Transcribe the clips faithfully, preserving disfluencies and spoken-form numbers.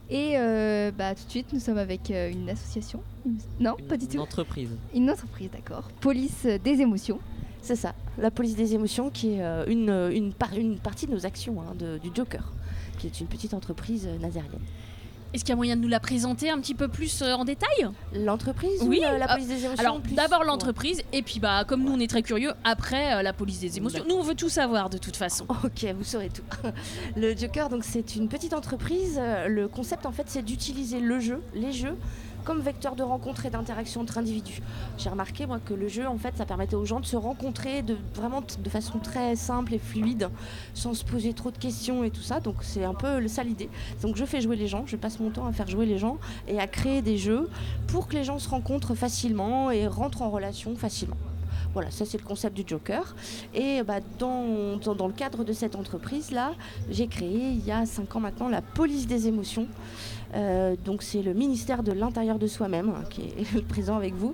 Et euh, bah, tout de suite, nous sommes avec euh, une association. Non, une, pas du tout. Une entreprise. Une entreprise, d'accord. Police des émotions. C'est ça, la police des émotions qui est euh, une, une, par, une partie de nos actions hein, de, du Joker, qui est une petite entreprise euh, nazérienne. Est-ce qu'il y a moyen de nous la présenter un petit peu plus euh, en détail ? L'entreprise Oui, ou la, la euh, police des émotions Alors plus... d'abord l'entreprise ouais. et puis bah comme nous on est très curieux, après euh, la police des émotions. D'accord. Nous on veut tout savoir de toute façon. Ok, vous saurez tout. Le Joker, donc c'est une petite entreprise. Le concept en fait c'est d'utiliser le jeu, les jeux, comme vecteur de rencontre et d'interaction entre individus. J'ai remarqué moi que le jeu en fait ça permettait aux gens de se rencontrer de, vraiment t- de façon très simple et fluide, sans se poser trop de questions et tout ça. Donc c'est un peu ça l'idée. Donc je fais jouer les gens, je passe mon temps à faire jouer les gens et à créer des jeux pour que les gens se rencontrent facilement et rentrent en relation facilement. Voilà, ça c'est le concept du Joker. Et bah, dans, dans, dans le cadre de cette entreprise-là, j'ai créé il y a cinq ans maintenant la police des émotions. Euh, donc c'est le ministère de l'Intérieur de soi-même hein, qui est présent avec vous.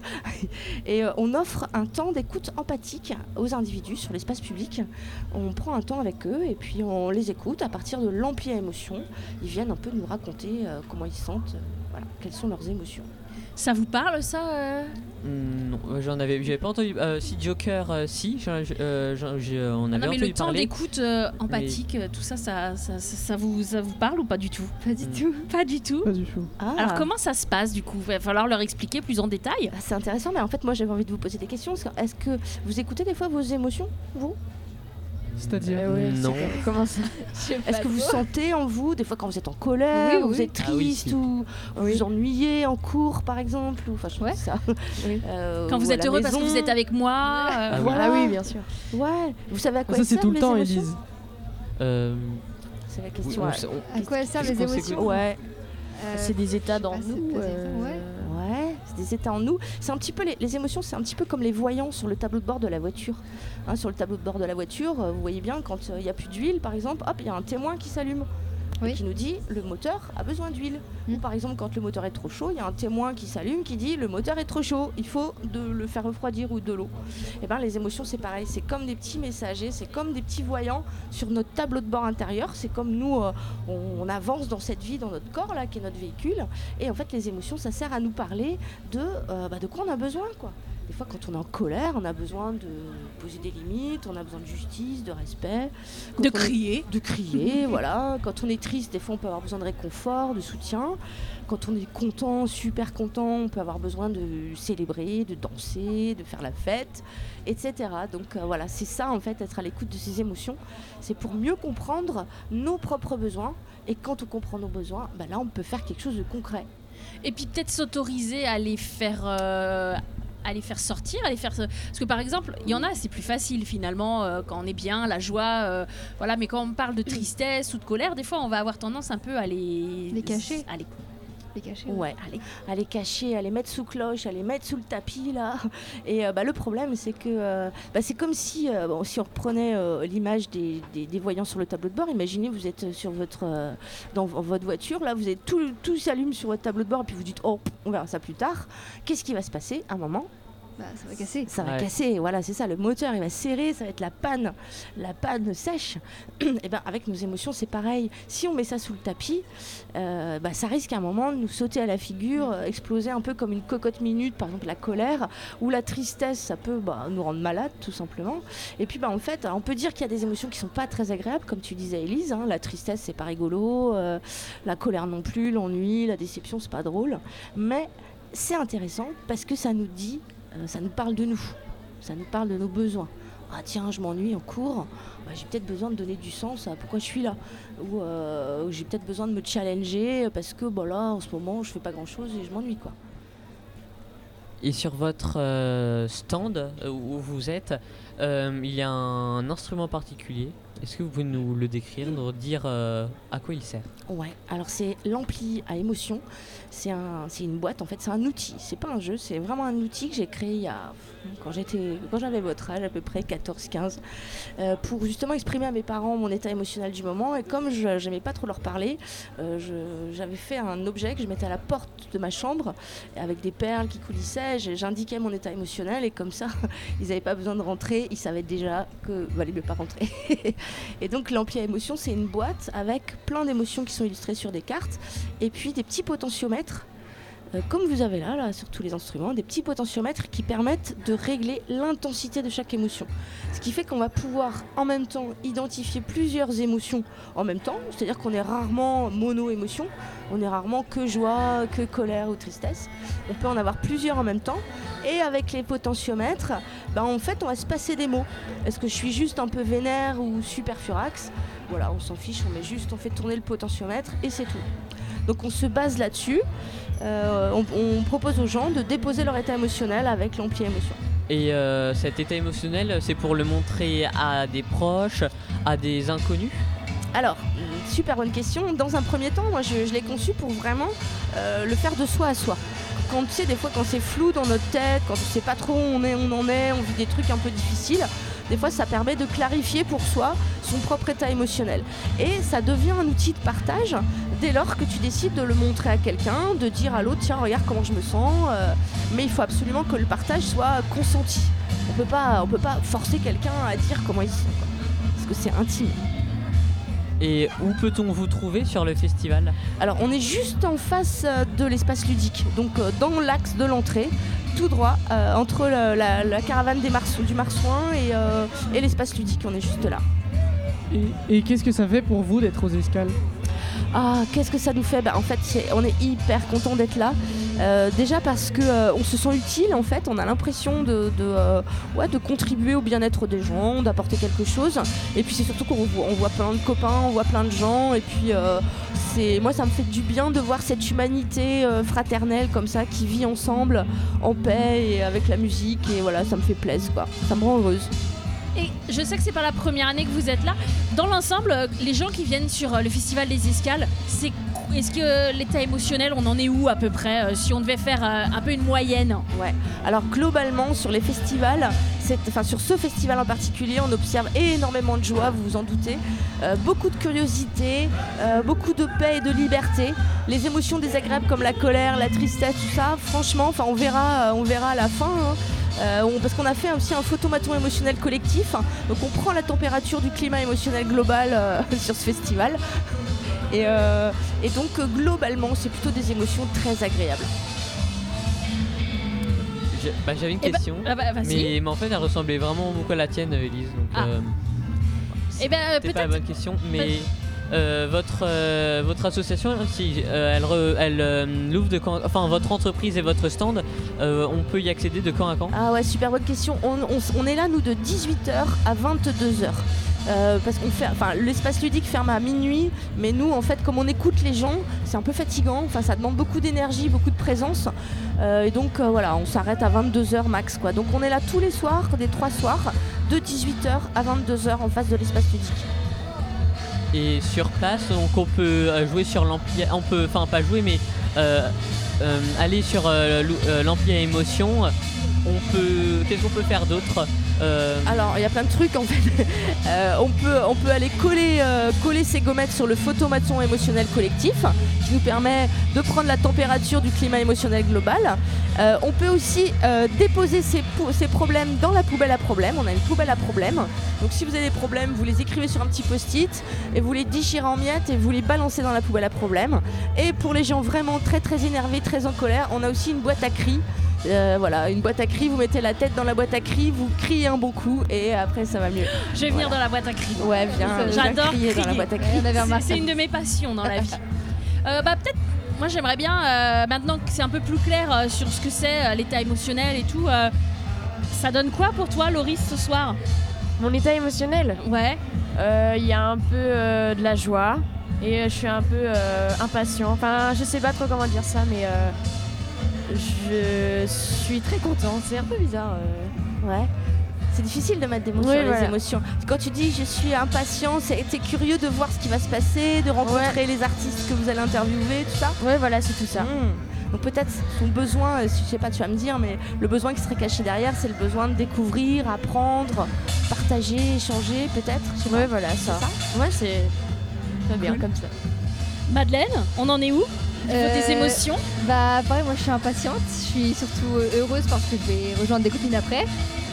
Et euh, on offre un temps d'écoute empathique aux individus sur l'espace public. On prend un temps avec eux et puis on les écoute à partir de l'ampli à émotions. Ils viennent un peu nous raconter euh, comment ils se sentent, euh, voilà, quelles sont leurs émotions. Ça vous parle ça euh Non, j'en avais, j'avais pas entendu. Euh, si Joker, euh, si, j'en, euh, j'en, j'ai, on avait Non mais entendu le temps parler. d'écoute euh, empathique, mais... tout ça ça, ça, ça, ça, vous, ça vous parle ou pas du tout ? Pas du Mm. tout. Pas du tout. Pas du tout. Ah. Alors comment ça se passe du coup ? Il va falloir leur expliquer plus en détail. C'est intéressant, mais en fait moi j'avais envie de vous poser des questions. Est-ce que vous écoutez des fois vos émotions, vous ? C'est-à-dire Euh, ouais, Non. c'est- Comment ça Est-ce que vous sentez en vous, des fois quand vous êtes en colère, Oui, vous oui. êtes Ah oui, triste si. ou Oui. vous ennuyez en cours par exemple ou, enfin, je Ouais. sais ça. Oui. Euh, Quand ou vous à êtes la heureux parce que maison. vous êtes avec moi. euh, Ah oui. Voilà. Ah oui, bien sûr. Ouais, vous savez à quoi Ça, elles c'est tout servent, le les temps, émotions Élise. Euh, C'est la oui, question. on ouais. s- on- À quoi elles servent qu'est-ce les qu'on sait émotions que- Ouais, Euh, c'est des états je sais dans pas, c'est nous. peut-être- euh, ouais. Ouais, c'est des états en nous. C'est un petit peu les, les émotions, c'est un petit peu comme les voyants sur le tableau de bord de la voiture. Hein, sur le tableau de bord de la voiture, euh, vous voyez bien quand il n'y a plus d'huile, par exemple, hop, il y a un témoin qui s'allume. Oui. Qui nous dit le moteur a besoin d'huile. Mm. Ou par exemple quand le moteur est trop chaud, il y a un témoin qui s'allume qui dit le moteur est trop chaud, il faut de le faire refroidir ou de l'eau. Et ben les émotions c'est pareil, c'est comme des petits messagers, c'est comme des petits voyants sur notre tableau de bord intérieur. C'est comme nous euh, on, on avance dans cette vie, dans notre corps là qui est notre véhicule. Et en fait les émotions ça sert à nous parler de, euh, bah, de quoi on a besoin quoi. Des fois, quand on est en colère, on a besoin de poser des limites, on a besoin de justice, de respect. Quand De on est- crier. de crier, voilà. Quand on est triste, des fois, on peut avoir besoin de réconfort, de soutien. Quand on est content, super content, on peut avoir besoin de célébrer, de danser, de faire la fête, et cetera. Donc euh, voilà, c'est ça, en fait, être à l'écoute de ses émotions. C'est pour mieux comprendre nos propres besoins. Et quand on comprend nos besoins, bah là, on peut faire quelque chose de concret. Et puis peut-être s'autoriser à les faire... euh, à les faire sortir, à les faire... Parce que par exemple, il y en a, c'est plus facile finalement, euh, quand on est bien, la joie, euh, voilà, mais quand on parle de tristesse ou de colère, des fois on va avoir tendance un peu à les... Les cacher. À les... Les cacher. Ouais, à les, à les cacher, à les mettre sous cloche, à les mettre sous le tapis là. Et euh, bah, le problème c'est que euh, bah, c'est comme si, euh, bon, si on reprenait euh, l'image des, des, des voyants sur le tableau de bord. Imaginez vous êtes sur votre, euh, dans v- votre voiture, là vous êtes tout, tout s'allume sur votre tableau de bord et puis vous dites oh on verra ça plus tard. Qu'est-ce qui va se passer à un moment? Bah, ça va casser. Ça va Ouais. casser, voilà, c'est ça, le moteur il va serrer, ça va être la panne, la panne sèche. Et ben avec nos émotions c'est pareil. Si on met ça sous le tapis, euh, bah, ça risque à un moment de nous sauter à la figure, euh, exploser un peu comme une cocotte minute, par exemple la colère ou la tristesse, ça peut bah, nous rendre malades tout simplement. Et puis bah, en fait, on peut dire qu'il y a des émotions qui sont pas très agréables, comme tu disais Élise, hein, la tristesse c'est pas rigolo, euh, la colère non plus, l'ennui, la déception c'est pas drôle, mais c'est intéressant parce que ça nous dit Euh, ça nous parle de nous, ça nous parle de nos besoins. Ah tiens, je m'ennuie en cours, bah, j'ai peut-être besoin de donner du sens à pourquoi je suis là. Ou euh, j'ai peut-être besoin de me challenger parce que bah, là, en ce moment, je fais pas grand-chose et je m'ennuie quoi. Et sur votre euh, stand euh, où vous êtes, euh, il y a un instrument particulier. Est-ce que vous pouvez nous le décrire, nous dire euh, à quoi il sert? Ouais, alors c'est l'ampli à émotion. C'est un, c'est une boîte en fait, c'est un outil. C'est pas un jeu, c'est vraiment un outil que j'ai créé il y a, quand j'étais, quand j'avais votre âge, à peu près quatorze quinze, euh, pour justement exprimer à mes parents mon état émotionnel du moment. Et comme je j'aimais pas trop leur parler, euh, je, j'avais fait un objet que je mettais à la porte de ma chambre avec des perles qui coulissaient. J'ai- J'indiquais mon état émotionnel et comme ça, ils n'avaient pas besoin de rentrer rentrer, ils savaient déjà que valait mieux pas rentrer. Et donc l'ampli à émotion, c'est une boîte avec plein d'émotions qui sont illustrées sur des cartes et puis des petits potentiomètres. Euh, comme vous avez là, là, sur tous les instruments, des petits potentiomètres qui permettent de régler l'intensité de chaque émotion. Ce qui fait qu'on va pouvoir en même temps identifier plusieurs émotions en même temps, c'est-à-dire qu'on est rarement mono-émotion, on est rarement que joie, que colère ou tristesse. On peut en avoir plusieurs en même temps. Et avec les potentiomètres, ben en fait, on va se passer des mots. Est-ce que je suis juste un peu vénère ou super furax ? Voilà, on s'en fiche, on met juste, on fait tourner le potentiomètre et c'est tout. Donc on se base là-dessus. Euh, on, on propose aux gens de déposer leur état émotionnel avec l'ampli émotion. Et euh, cet état émotionnel, c'est pour le montrer à des proches, à des inconnus ? Alors, super bonne question. Dans un premier temps, moi je, je l'ai conçu pour vraiment euh, le faire de soi à soi. Quand tu sais, des fois quand c'est flou dans notre tête, quand on ne sait pas trop où on, est, on en est, on vit des trucs un peu difficiles, des fois ça permet de clarifier pour soi son propre état émotionnel. Et ça devient un outil de partage dès lors que tu décides de le montrer à quelqu'un, de dire à l'autre, tiens, regarde comment je me sens. Euh, mais il faut absolument que le partage soit consenti. On peut pas, on peut pas forcer quelqu'un à dire comment il se sent, quoi. Parce que c'est intime. Et où peut-on vous trouver sur le festival ? Alors on est juste en face euh, de l'espace ludique, donc euh, dans l'axe de l'entrée, tout droit, euh, entre le- la, la caravane des Mars- du Marsouin et, euh, et l'espace ludique, on est juste là. Et, et qu'est-ce que ça fait pour vous d'être aux escales ? Ah, qu'est-ce que ça nous fait ? Bah, en fait, c'est- on est hyper content d'être là. Euh, déjà parce que euh, on se sent utile, en fait, on a l'impression de, de, euh, ouais, de contribuer au bien-être des gens, d'apporter quelque chose. Et puis c'est surtout qu'on voit, on voit plein de copains, on voit plein de gens. Et puis euh, c'est, moi, ça me fait du bien de voir cette humanité euh, fraternelle comme ça qui vit ensemble, en paix et avec la musique. Et voilà, ça me fait plaisir, quoi. Ça me rend heureuse. Et je sais que c'est pas la première année que vous êtes là. Dans l'ensemble, euh, les gens qui viennent sur euh, le festival des escales, c'est est-ce que euh, l'état émotionnel, on en est où à peu près euh, si on devait faire euh, un peu une moyenne ? Ouais. Alors globalement sur les festivals, c'est- enfin sur ce festival en particulier, on observe énormément de joie, vous vous en doutez, euh, beaucoup de curiosité, euh, beaucoup de paix et de liberté. Les émotions désagréables comme la colère, la tristesse, tout ça, franchement, enfin on verra, euh, on verra à la fin. Hein. Euh, on- parce qu'on a fait aussi un photomaton émotionnel collectif, hein. Donc on prend la température du climat émotionnel global euh, sur ce festival. Et, euh, et donc euh, globalement, c'est plutôt des émotions très agréables. Je- bah, J'avais une Eh bah- question, Ah bah, vas-y. mais, mais en fait elle ressemblait vraiment beaucoup à la tienne, Elise. Donc, Ah. euh, Eh ben, euh, c'était pas la peut-être. bonne question, mais euh, votre, euh, votre association, si, euh, elle, re- elle euh, l'ouvre de quand, enfin votre entreprise et votre stand, euh, on peut y accéder de quand à quand ? Ah ouais, super bonne question. On, on s- on est là, nous, de dix-huit heures à vingt-deux heures. Euh, parce qu'on fait, enfin, l'espace ludique ferme à minuit, mais nous, en fait, comme on écoute les gens, c'est un peu fatigant. Enfin, ça demande beaucoup d'énergie, beaucoup de présence. Euh, et donc, euh, voilà, on s'arrête à vingt-deux heures max, quoi. Donc, on est là tous les soirs, des trois soirs, de dix-huit heures à vingt-deux heures en face de l'espace ludique. Et sur place, donc on peut euh, jouer sur l'ampli, on peut, enfin pas jouer, mais euh, euh, aller sur euh, l'ou- euh, l'ampli à émotion. On peut, qu'est-ce qu'on peut faire d'autre ? Euh, Alors, il y a plein de trucs en fait. Euh, on, peut, on peut aller coller, euh, coller ses gommettes sur le photomaton émotionnel collectif qui nous permet de prendre la température du climat émotionnel global. Euh, on peut aussi euh, déposer ses, pou- ses problèmes dans la poubelle à problèmes. On a une poubelle à problèmes. Donc, si vous avez des problèmes, vous les écrivez sur un petit post-it et vous les déchirez en miettes et vous les balancez dans la poubelle à problèmes. Et pour les gens vraiment très très énervés, très en colère, on a aussi une boîte à cris. Euh, voilà, une boîte à cris, vous mettez la tête dans la boîte à cris, vous criez un bon coup et après ça va mieux. Je vais venir Voilà. dans la boîte à cris. Ouais, viens, viens J'adore crier dans la crier. boîte à Ouais, cris. on avait C'est- remarqué. C'est une de mes passions dans la vie. Euh, bah peut-être, moi j'aimerais bien, euh, maintenant que c'est un peu plus clair euh, sur ce que c'est euh, l'état émotionnel et tout, euh, ça donne quoi pour toi, Loris, ce soir ? Mon état émotionnel, Ouais. euh, il y a un peu euh, de la joie et euh, je suis un peu euh, impatient. Enfin, je sais pas trop comment dire ça, mais euh, je suis très contente. C'est un peu bizarre. euh. Ouais. C'est difficile de mettre des mots Oui, sur les voilà. émotions. Quand tu dis je suis impatient, c'est t'es curieux de voir ce qui va se passer, de rencontrer les artistes que vous allez interviewer, tout ça. Ouais, voilà, c'est tout ça. Mmh. Donc peut-être son besoin, euh, je sais pas, tu vas me dire, mais le besoin qui serait caché derrière, c'est le besoin de découvrir, apprendre, partager, échanger, peut-être. Je sais pas. Ouais, voilà, ça. C'est Ouais, c'est très bien Cool. comme ça. Madeleine, on en est où ? Au niveau Euh, des émotions ? Bah pareil, moi je suis impatiente, je suis surtout euh, heureuse parce que je vais rejoindre des copines après.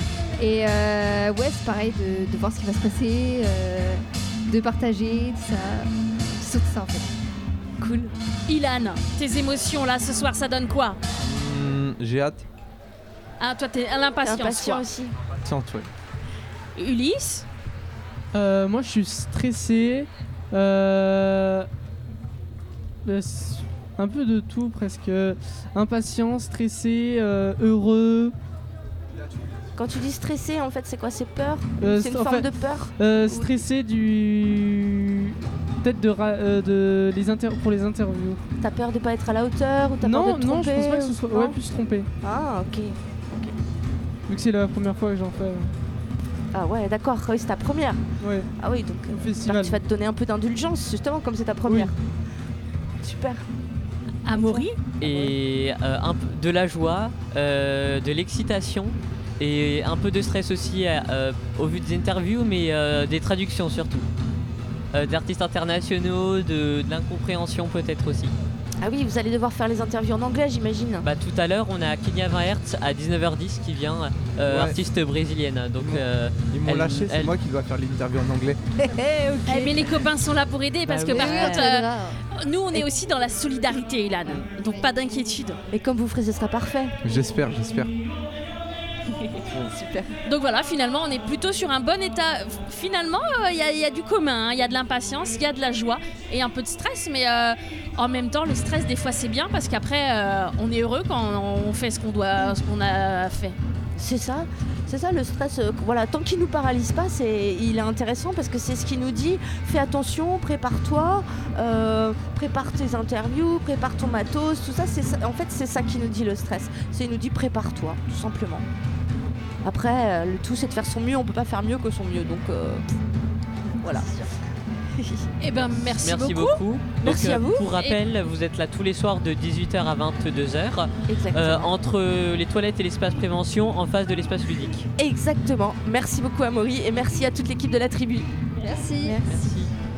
Et euh, ouais, c'est pareil de, de voir ce qui va se passer, euh, de partager, tout ça. C'est surtout ça en fait. Cool. Ilan, tes émotions là ce soir, ça donne quoi? Hmm, j'ai hâte. Ah, toi, t'es à l'impatience, Impatient quoi. aussi. Tiens, ouais. Ulysse? Euh, moi, je suis stressé. Euh... euh, s- Un peu de tout, presque. Impatient, stressé, euh, heureux. Quand tu dis stressé, en fait, c'est quoi? C'est peur? Euh, C'est une en forme fait- de peur? Euh, stressé du... Peut-être de, ra- euh, de les inter... pour les interviews. T'as peur de pas être à la hauteur ou t'as Non, peur de te non, je tromper pense pas que ce soit... non Ouais, plus se tromper. Ah, ok. Vu que c'est la première fois que j'en fais. Ah ouais, d'accord. Oui, c'est ta première. Ouais, Ah oui, donc au euh, festival. tu vas te donner un peu d'indulgence, justement, comme c'est ta première. Super. Amaury? Et euh, un peu de la joie, euh, de l'excitation et un peu de stress aussi euh, au vu des interviews, mais euh, des traductions surtout. Euh, d'artistes internationaux, de, de l'incompréhension peut-être aussi. Ah oui, vous allez devoir faire les interviews en anglais, j'imagine. Bah, tout à l'heure, on a Kenya vingt hertz à dix-neuf heures dix qui vient, euh, Ouais. artiste brésilienne. Donc, Ouais. euh, Ils m'ont Elle- lâché, c'est elle- moi qui dois faire l'interview en anglais. Eh, mais les copains sont là pour aider parce Bah que oui. par Oui, contre, on euh, t'aidera. nous on est aussi dans la solidarité, Ilan. Donc pas d'inquiétude. Et comme vous ferez, ce sera parfait. J'espère, j'espère. Super. Donc voilà, finalement, on est plutôt sur un bon état. Finalement, il y, a- y a du commun, il y a de l'impatience, il y a de la joie et un peu de stress. Mais euh, en même temps, le stress, des fois, c'est bien parce qu'après, euh, on est heureux quand on fait ce qu'on doit, ce qu'on a fait. C'est ça, c'est ça le stress. euh, voilà, tant qu'il nous paralyse pas, c'est, il est intéressant parce que c'est ce qui nous dit. Fais attention, prépare-toi, euh, prépare tes interviews, prépare ton matos, tout ça. C'est ça- en fait, c'est ça qui nous dit le stress. C'est il nous dit prépare-toi, tout simplement. Après, euh, le tout c'est de faire son mieux. On peut pas faire mieux que son mieux, donc euh, voilà. Eh ben, merci, merci beaucoup. beaucoup. Merci Donc, à euh, vous. Pour rappel, vous êtes là tous les soirs de dix-huit heures à vingt-deux heures, Exactement. euh, entre les toilettes et l'espace prévention, en face de l'espace ludique. Exactement. Merci beaucoup Amaury et merci à toute l'équipe de la tribu. Merci. Merci. Merci.